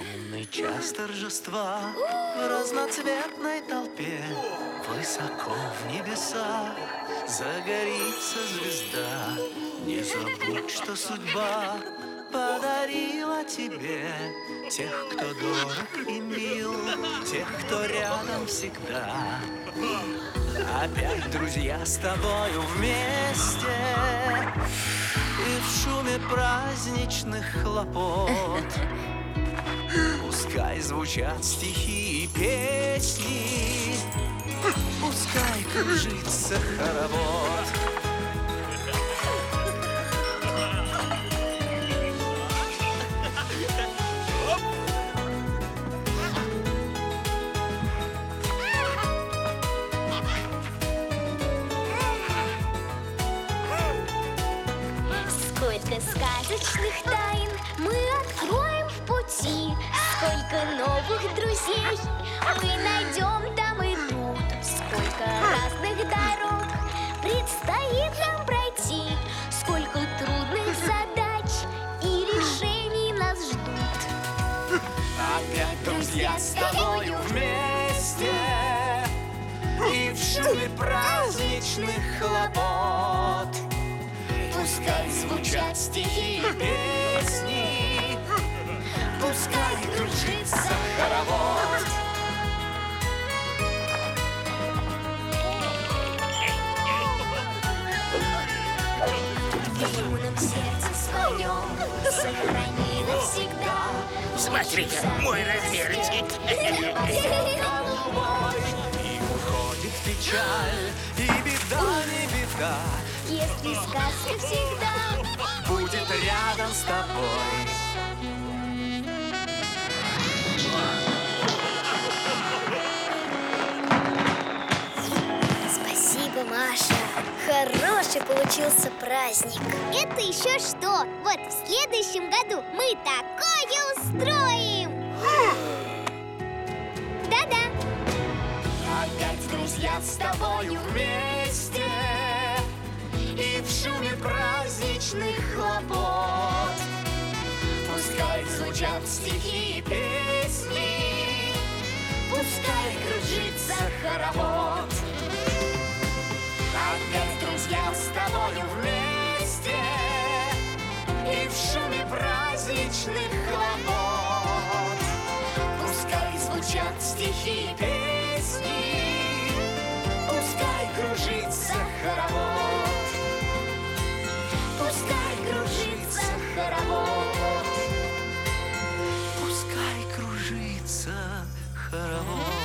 Шумный час торжества в разноцветной толпе. Высоко в небесах загорится звезда. Не забудь, что судьба подарила тебе тех, кто дорог и мил, тех, кто рядом всегда. Опять друзья с тобою вместе, и в шуме праздничных хлопот пускай звучат стихи и песни, пускай кружится хоровод. Сколько сказочных тайн мы откроем в пути, сколько новых друзей мы найдем там и тут, сколько разных дорог предстоит нам пройти, сколько трудных задач и решений нас ждут. Опять друзья с тобою вместе, и в шуме праздничных хлопот пускай звучат стихи и песни, пускай кружится хоровод. В юном сердце своем сохрани навсегда. Смотрите, мой размерчик. И уходит печаль, и беда не беда, Если сказка всегда будет рядом с тобой. Спасибо, Маша. Хороший получился праздник. Это еще что? Вот в следующем году мы такое устроим. Да-да. Опять друзья с тобою вместе, и в шуме праздничных хлопот пускай звучат стихи и песни, пускай кружится хоровод. Опять друзья с тобою вместе, и в шуме праздничных хлопот пускай звучат стихи и песни, пускай кружится хоровод. Пускай кружится хоровод. Пускай кружится хоровод.